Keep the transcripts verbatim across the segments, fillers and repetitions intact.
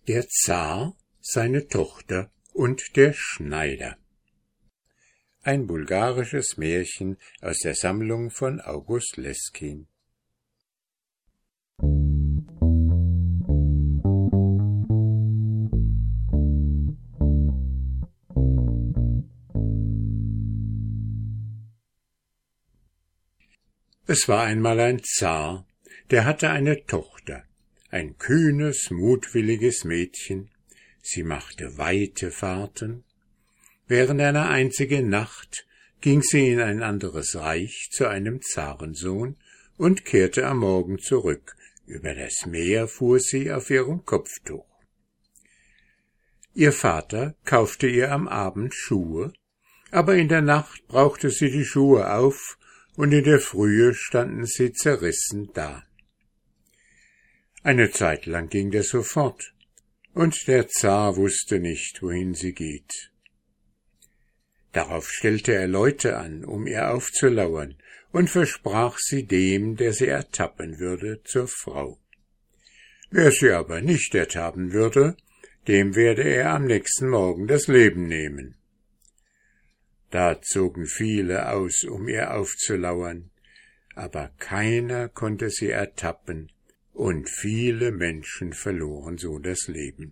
Der Zar, seine Tochter und der Schneider. Ein bulgarisches Märchen aus der Sammlung von August Leskin. Es war einmal ein Zar, der hatte eine Tochter, ein kühnes, mutwilliges Mädchen. Sie machte weite Fahrten. Während einer einzigen Nacht ging sie in ein anderes Reich zu einem Zarensohn und kehrte am Morgen zurück. Über das Meer fuhr sie auf ihrem Kopftuch. Ihr Vater kaufte ihr am Abend Schuhe, aber in der Nacht brauchte sie die Schuhe auf, und in der Frühe standen sie zerrissen da. Eine Zeit lang ging das so fort, und der Zar wusste nicht, wohin sie geht. Darauf stellte er Leute an, um ihr aufzulauern, und versprach sie dem, der sie ertappen würde, zur Frau. Wer sie aber nicht ertappen würde, dem werde er am nächsten Morgen das Leben nehmen. Da zogen viele aus, um ihr aufzulauern, aber keiner konnte sie ertappen, und viele Menschen verloren so das Leben.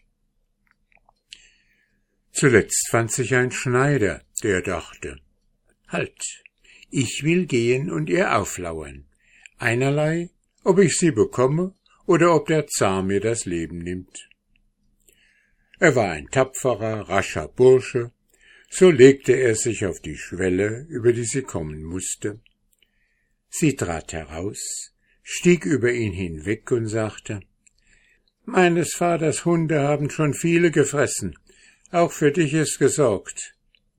Zuletzt fand sich ein Schneider, der dachte, »Halt, ich will gehen und ihr auflauern, einerlei, ob ich sie bekomme oder ob der Zar mir das Leben nimmt.« Er war ein tapferer, rascher Bursche. So legte er sich auf die Schwelle, über die sie kommen musste. Sie trat heraus, stieg über ihn hinweg und sagte, »Meines Vaters Hunde haben schon viele gefressen, auch für dich ist gesorgt.«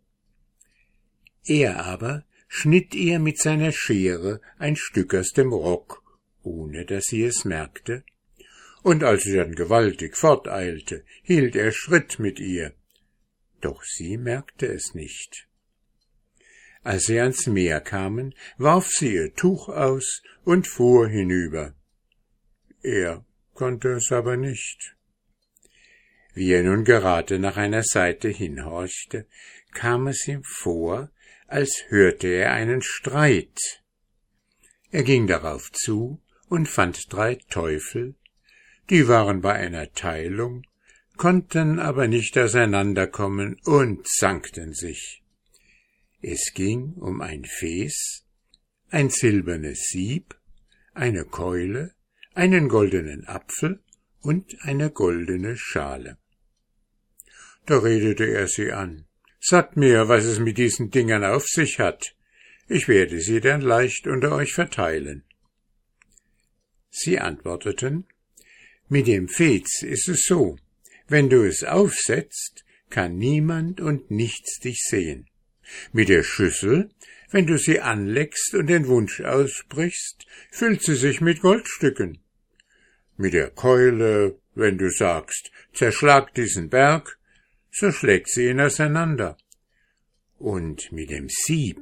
Er aber schnitt ihr mit seiner Schere ein Stück aus dem Rock, ohne dass sie es merkte, und als sie dann gewaltig forteilte, hielt er Schritt mit ihr. Doch sie merkte es nicht. Als sie ans Meer kamen, warf sie ihr Tuch aus und fuhr hinüber. Er konnte es aber nicht. Wie er nun gerade nach einer Seite hinhorchte, kam es ihm vor, als hörte er einen Streit. Er ging darauf zu und fand drei Teufel, die waren bei einer Teilung, konnten aber nicht auseinanderkommen und zankten sich. Es ging um ein Fes, ein silbernes Sieb, eine Keule, einen goldenen Apfel und eine goldene Schale. Da redete er sie an. »Sagt mir, was es mit diesen Dingern auf sich hat. Ich werde sie dann leicht unter euch verteilen.« Sie antworteten, »Mit dem Fez ist es so, wenn du es aufsetzt, kann niemand und nichts dich sehen. Mit der Schüssel, wenn du sie anleckst und den Wunsch aussprichst, füllt sie sich mit Goldstücken. Mit der Keule, wenn du sagst, zerschlag diesen Berg, so schlägt sie ihn auseinander. Und mit dem Sieb,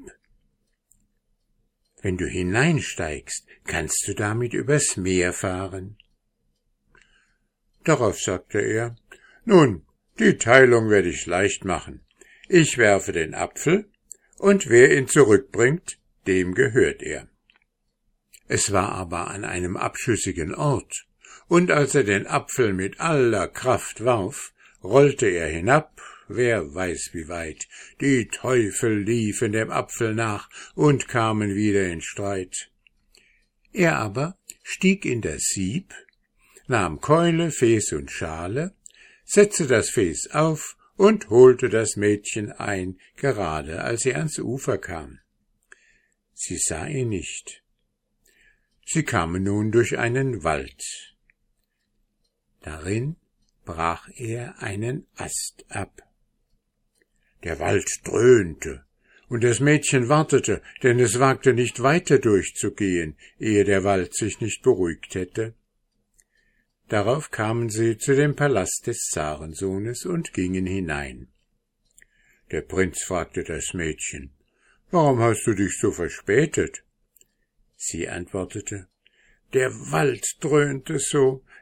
wenn du hineinsteigst, kannst du damit übers Meer fahren.« Darauf sagte er, »Nun, die Teilung werde ich leicht machen. Ich werfe den Apfel, und wer ihn zurückbringt, dem gehört er.« Es war aber an einem abschüssigen Ort, und als er den Apfel mit aller Kraft warf, rollte er hinab, wer weiß wie weit. Die Teufel liefen dem Apfel nach und kamen wieder in Streit. Er aber stieg in das Sieb, nahm Keule, Fes und Schale, setzte das Fes auf und holte das Mädchen ein, gerade als sie ans Ufer kam. Sie sah ihn nicht. Sie kamen nun durch einen Wald. Darin brach er einen Ast ab. Der Wald dröhnte, und das Mädchen wartete, denn es wagte nicht weiter durchzugehen, ehe der Wald sich nicht beruhigt hätte. Darauf kamen sie zu dem Palast des Zarensohnes und gingen hinein. Der Prinz fragte das Mädchen, »Warum hast du dich so verspätet?« Sie antwortete, »Der Wald dröhnte so,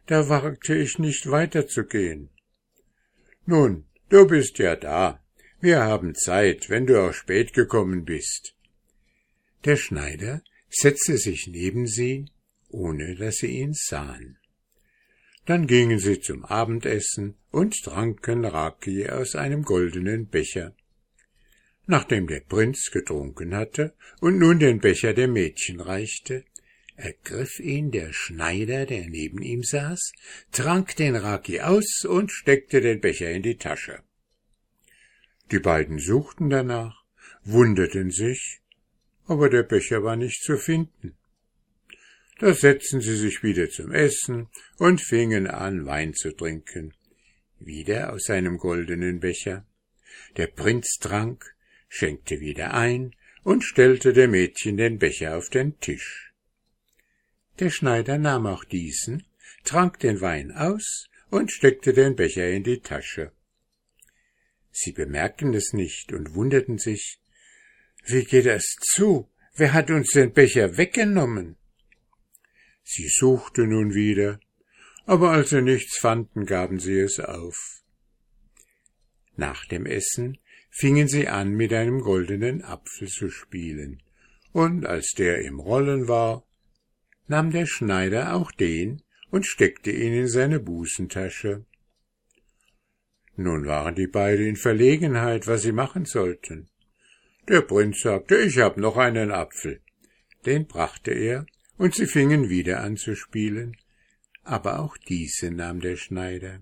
da wagte ich nicht weiterzugehen. Nun, du bist ja da. Wir haben Zeit, wenn du auch spät gekommen bist. Der Schneider setzte sich neben sie, ohne dass sie ihn sahen. Dann gingen sie zum Abendessen und tranken Raki aus einem goldenen Becher. Nachdem der Prinz getrunken hatte und nun den Becher dem Mädchen reichte, ergriff ihn der Schneider, der neben ihm saß, trank den Raki aus und steckte den Becher in die Tasche. Die beiden suchten danach, wunderten sich, aber der Becher war nicht zu finden. Da setzten sie sich wieder zum Essen und fingen an, Wein zu trinken, wieder aus seinem goldenen Becher. Der Prinz trank, schenkte wieder ein und stellte dem Mädchen den Becher auf den Tisch. Der Schneider nahm auch diesen, trank den Wein aus und steckte den Becher in die Tasche. Sie bemerkten es nicht und wunderten sich, wie geht das zu? Wer hat uns den Becher weggenommen? Sie suchten nun wieder, aber als sie nichts fanden, gaben sie es auf. Nach dem Essen fingen sie an, mit einem goldenen Apfel zu spielen, und als der im Rollen war, nahm der Schneider auch den und steckte ihn in seine Busentasche. Nun waren die beiden in Verlegenheit, was sie machen sollten. Der Prinz sagte, ich hab noch einen Apfel. Den brachte er, und sie fingen wieder an zu spielen, aber auch diese nahm der Schneider.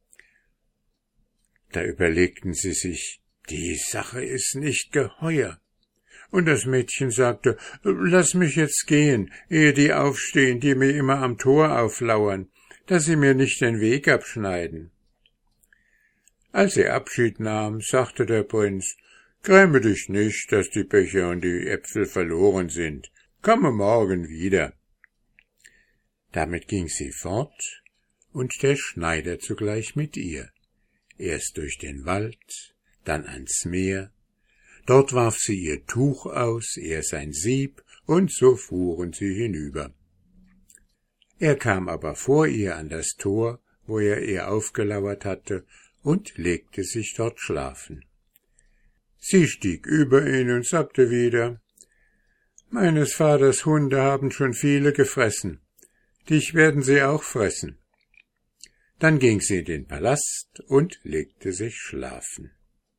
Da überlegten sie sich, die Sache ist nicht geheuer. Und das Mädchen sagte, lass mich jetzt gehen, ehe die aufstehen, die mir immer am Tor auflauern, dass sie mir nicht den Weg abschneiden. Als sie Abschied nahm, sagte der Prinz, gräme dich nicht, dass die Becher und die Äpfel verloren sind. Komme morgen wieder. Damit ging sie fort, und der Schneider zugleich mit ihr. Erst durch den Wald, dann ans Meer. Dort warf sie ihr Tuch aus, er sein Sieb, und so fuhren sie hinüber. Er kam aber vor ihr an das Tor, wo er ihr aufgelauert hatte, und legte sich dort schlafen. Sie stieg über ihn und sagte wieder, »Meines Vaters Hunde haben schon viele gefressen, dich werden sie auch fressen.« Dann ging sie in den Palast und legte sich schlafen.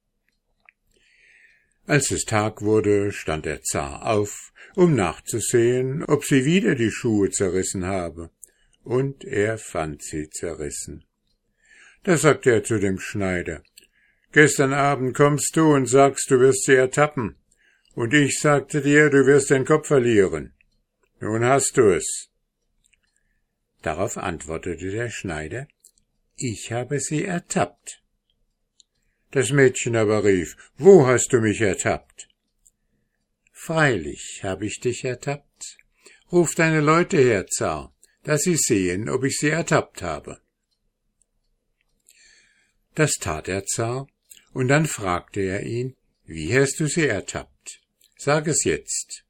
Als es Tag wurde, stand der Zar auf, um nachzusehen, ob sie wieder die Schuhe zerrissen habe, und er fand sie zerrissen. Da sagte er zu dem Schneider, »Gestern Abend kommst du und sagst, du wirst sie ertappen, und ich sagte dir, du wirst den Kopf verlieren. Nun hast du es.« Darauf antwortete der Schneider, »Ich habe sie ertappt.« Das Mädchen aber rief, »Wo hast du mich ertappt?« »Freilich habe ich dich ertappt. Ruf deine Leute her, Zar, dass sie sehen, ob ich sie ertappt habe.« Das tat der Zar, und dann fragte er ihn, »Wie hast du sie ertappt? Sag es jetzt.«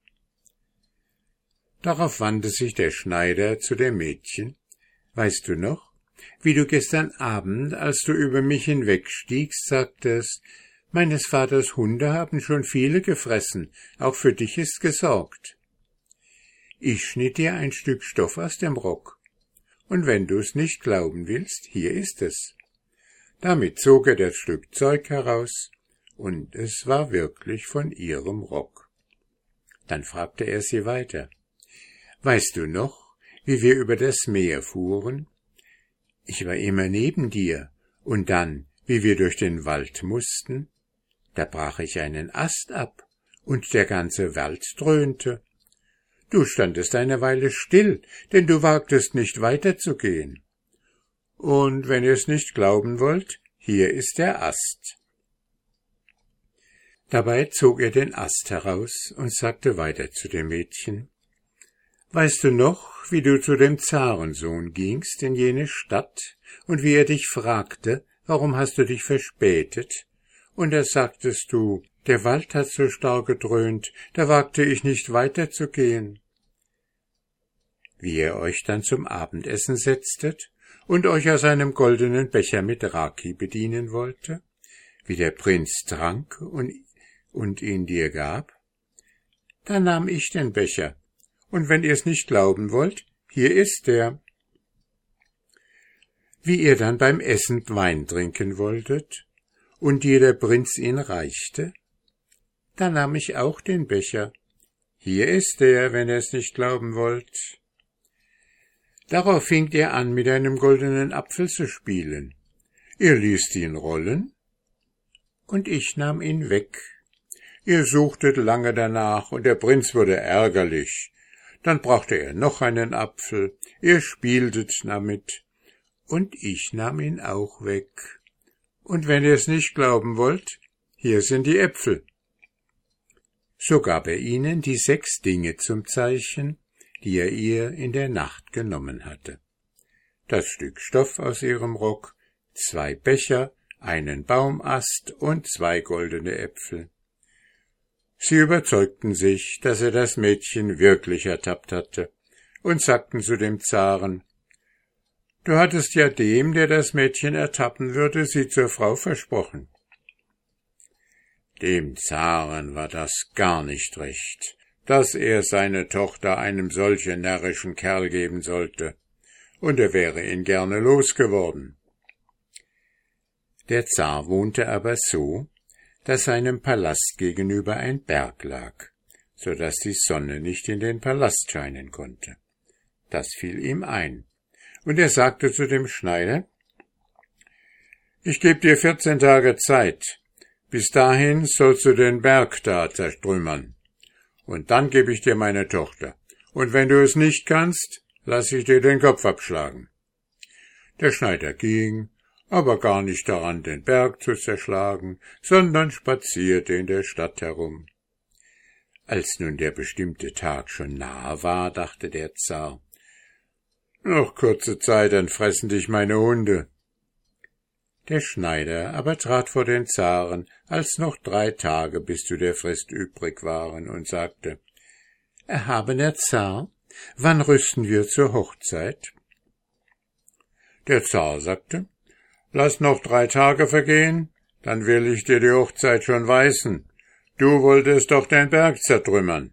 Darauf wandte sich der Schneider zu dem Mädchen, »Weißt du noch, wie du gestern Abend, als du über mich hinwegstiegst, sagtest, meines Vaters Hunde haben schon viele gefressen, auch für dich ist gesorgt. Ich schnitt dir ein Stück Stoff aus dem Rock, und wenn du es nicht glauben willst, hier ist es.« Damit zog er das Stück Zeug heraus, und es war wirklich von ihrem Rock. Dann fragte er sie weiter, »Weißt du noch, wie wir über das Meer fuhren? Ich war immer neben dir, und dann, wie wir durch den Wald mussten, da brach ich einen Ast ab, und der ganze Wald dröhnte. Du standest eine Weile still, denn du wagtest nicht weiterzugehen. Und wenn ihr es nicht glauben wollt, hier ist der Ast.« Dabei zog er den Ast heraus und sagte weiter zu dem Mädchen, »Weißt du noch, wie du zu dem Zarensohn gingst in jene Stadt, und wie er dich fragte, warum hast du dich verspätet? Und da sagtest du, der Wald hat so stark gedröhnt, da wagte ich nicht weiterzugehen. Wie ihr euch dann zum Abendessen setztet und euch aus einem goldenen Becher mit Raki bedienen wollte, wie der Prinz trank und, und ihn dir gab? Dann nahm ich den Becher, und wenn ihr's nicht glauben wollt, hier ist er. Wie ihr dann beim Essen Wein trinken wolltet, und dir der Prinz ihn reichte, da nahm ich auch den Becher. Hier ist er, wenn ihr's nicht glauben wollt. Darauf fingt er an, mit einem goldenen Apfel zu spielen. Ihr ließt ihn rollen, und ich nahm ihn weg. Ihr suchtet lange danach, und der Prinz wurde ärgerlich. Dann brachte er noch einen Apfel, ihr spieltet damit, und ich nahm ihn auch weg. Und wenn ihr es nicht glauben wollt, hier sind die Äpfel. So gab er ihnen die sechs Dinge zum Zeichen, die er ihr in der Nacht genommen hatte. Das Stück Stoff aus ihrem Rock, zwei Becher, einen Baumast und zwei goldene Äpfel. Sie überzeugten sich, dass er das Mädchen wirklich ertappt hatte, und sagten zu dem Zaren: »Du hattest ja dem, der das Mädchen ertappen würde, sie zur Frau versprochen.« Dem Zaren war das gar nicht recht, dass er seine Tochter einem solchen närrischen Kerl geben sollte, und er wäre ihn gerne losgeworden. Der Zar wohnte aber so, dass seinem Palast gegenüber ein Berg lag, so daß die Sonne nicht in den Palast scheinen konnte. Das fiel ihm ein, und er sagte zu dem Schneider: »Ich geb dir vierzehn Tage Zeit, bis dahin sollst du den Berg da zertrümmern, und dann gebe ich dir meine Tochter, und wenn du es nicht kannst, lass ich dir den Kopf abschlagen.« Der Schneider ging, aber gar nicht daran, den Berg zu zerschlagen, sondern spazierte in der Stadt herum. Als nun der bestimmte Tag schon nahe war, dachte der Zar: »Noch kurze Zeit, dann fressen dich meine Hunde.« Der Schneider aber trat vor den Zaren, als noch drei Tage bis zu der Frist übrig waren, und sagte: »Erhabener Zar, wann rüsten wir zur Hochzeit?« Der Zar sagte: »Lass noch drei Tage vergehen, dann will ich dir die Hochzeit schon weisen. Du wolltest doch den Berg zertrümmern.«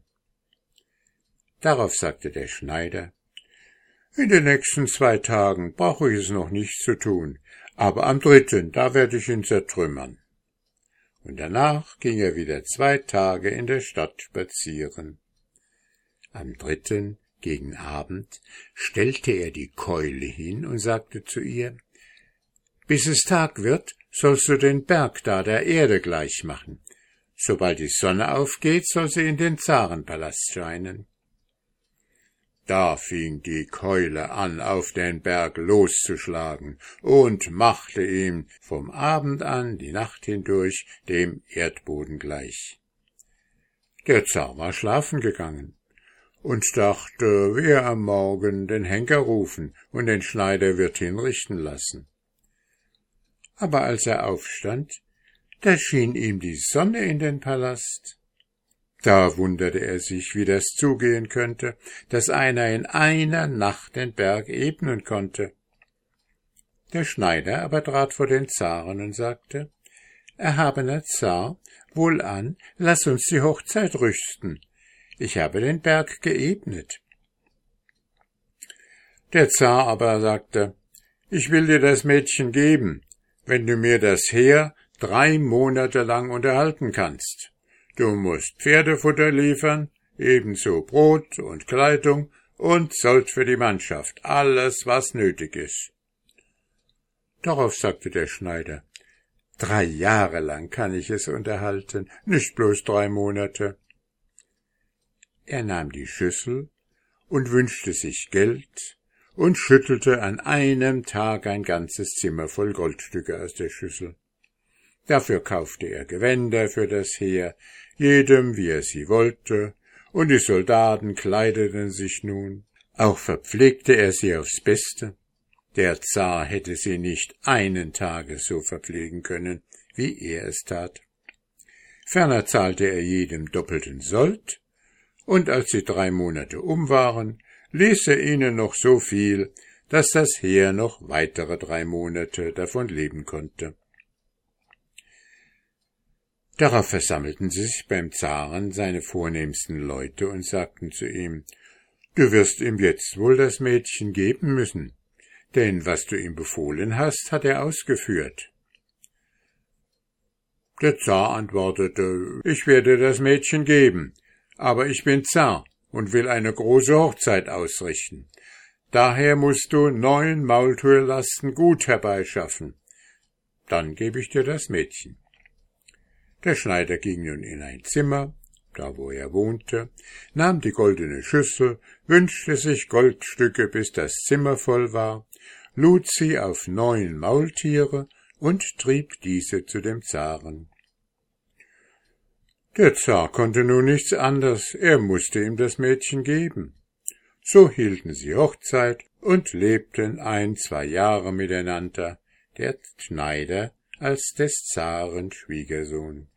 Darauf sagte der Schneider: »In den nächsten zwei Tagen brauche ich es noch nicht zu tun, aber am dritten, da werde ich ihn zertrümmern.« Und danach ging er wieder zwei Tage in der Stadt spazieren. Am dritten, gegen Abend, stellte er die Keule hin und sagte zu ihr: »Bis es Tag wird, sollst du den Berg da der Erde gleich machen. Sobald die Sonne aufgeht, soll sie in den Zarenpalast scheinen.« Da fing die Keule an, auf den Berg loszuschlagen und machte ihm vom Abend an, die Nacht hindurch, dem Erdboden gleich. Der Zar war schlafen gegangen und dachte, wer am Morgen den Henker rufen und den Schneider wird hinrichten lassen. Aber als er aufstand, da schien ihm die Sonne in den Palast. Da wunderte er sich, wie das zugehen könnte, dass einer in einer Nacht den Berg ebnen konnte. Der Schneider aber trat vor den Zaren und sagte: »Erhabener Zar, wohlan, lass uns die Hochzeit rüsten. Ich habe den Berg geebnet.« Der Zar aber sagte: »Ich will dir das Mädchen geben, wenn du mir das Heer drei Monate lang unterhalten kannst. Du musst Pferdefutter liefern, ebenso Brot und Kleidung und Sold für die Mannschaft, alles, was nötig ist.« Darauf sagte der Schneider: »Drei Jahre lang kann ich es unterhalten, nicht bloß drei Monate.« Er nahm die Schüssel und wünschte sich Geld und schüttelte an einem Tag ein ganzes Zimmer voll Goldstücke aus der Schüssel. Dafür kaufte er Gewänder für das Heer, jedem, wie er sie wollte, und die Soldaten kleideten sich nun. Auch verpflegte er sie aufs Beste. Der Zar hätte sie nicht einen Tage so verpflegen können, wie er es tat. Ferner zahlte er jedem doppelten Sold, und als die drei Monate um waren, ließ er ihnen noch so viel, dass das Heer noch weitere drei Monate davon leben konnte. Darauf versammelten sich beim Zaren seine vornehmsten Leute und sagten zu ihm, »Du wirst ihm jetzt wohl das Mädchen geben müssen, denn was du ihm befohlen hast, hat er ausgeführt.« Der Zar antwortete, »Ich werde das Mädchen geben, aber ich bin Zar und will eine große Hochzeit ausrichten. Daher musst du neun Maultierlasten Gut herbeischaffen. Dann gebe ich dir das Mädchen.« Der Schneider ging nun in ein Zimmer, da wo er wohnte, nahm die goldene Schüssel, wünschte sich Goldstücke, bis das Zimmer voll war, lud sie auf neun Maultiere und trieb diese zu dem Zaren. Der Zar konnte nun nichts anderes, er musste ihm das Mädchen geben. So hielten sie Hochzeit und lebten ein, zwei Jahre miteinander, der Schneider als des Zaren Schwiegersohn.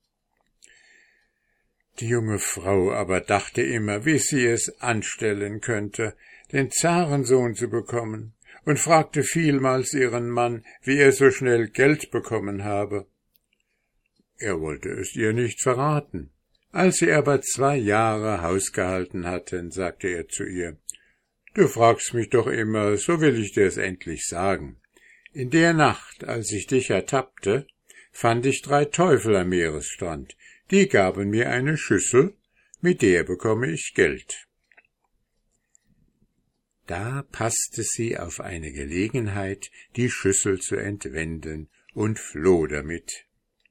Die junge Frau aber dachte immer, wie sie es anstellen könnte, den Zarensohn zu bekommen, und fragte vielmals ihren Mann, wie er so schnell Geld bekommen habe. Er wollte es ihr nicht verraten. Als sie aber zwei Jahre Haus gehalten hatten, sagte er zu ihr, »Du fragst mich doch immer, so will ich dir es endlich sagen. In der Nacht, als ich dich ertappte, fand ich drei Teufel am Meeresstrand. Die gaben mir eine Schüssel, mit der bekomme ich Geld.« Da passte sie auf eine Gelegenheit, die Schüssel zu entwenden, und floh damit.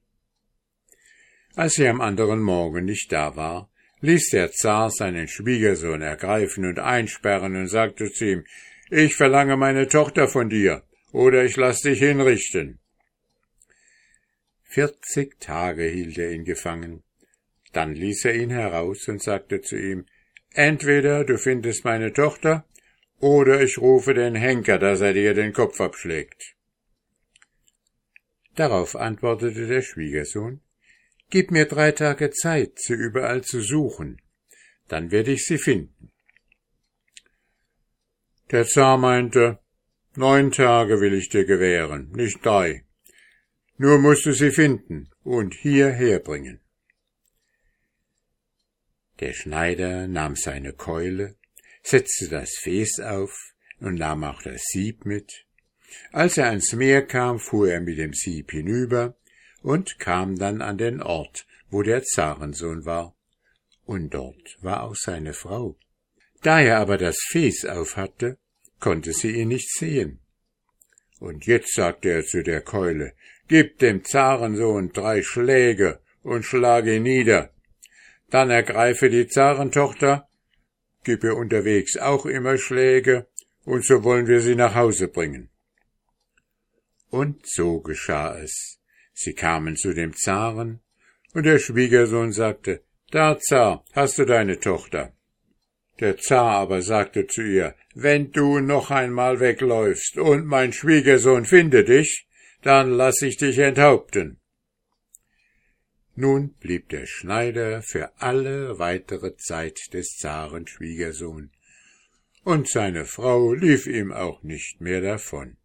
Als sie am anderen Morgen nicht da war, ließ der Zar seinen Schwiegersohn ergreifen und einsperren und sagte zu ihm, »Ich verlange meine Tochter von dir, oder ich lass dich hinrichten.« Vierzig Tage hielt er ihn gefangen. Dann ließ er ihn heraus und sagte zu ihm, »Entweder du findest meine Tochter, oder ich rufe den Henker, dass er dir den Kopf abschlägt.« Darauf antwortete der Schwiegersohn, »Gib mir drei Tage Zeit, sie überall zu suchen, dann werde ich sie finden.« Der Zar meinte, »Neun Tage will ich dir gewähren, nicht drei. Nur musst du sie finden und hierher bringen.« Der Schneider nahm seine Keule, setzte das Fes auf und nahm auch das Sieb mit. Als er ans Meer kam, fuhr er mit dem Sieb hinüber und kam dann an den Ort, wo der Zarensohn war. Und dort war auch seine Frau. Da er aber das Fes aufhatte, konnte sie ihn nicht sehen. Und jetzt sagte er zu der Keule, »Gib dem Zarensohn drei Schläge und schlag ihn nieder. Dann ergreife die Zarentochter, gib ihr unterwegs auch immer Schläge, und so wollen wir sie nach Hause bringen.« Und so geschah es. Sie kamen zu dem Zaren, und der Schwiegersohn sagte, »Da, Zar, hast du deine Tochter.« Der Zar aber sagte zu ihr, »Wenn du noch einmal wegläufst und mein Schwiegersohn findet dich, dann lass ich dich enthaupten.« Nun blieb der Schneider für alle weitere Zeit des Zaren Schwiegersohn, und seine Frau lief ihm auch nicht mehr davon.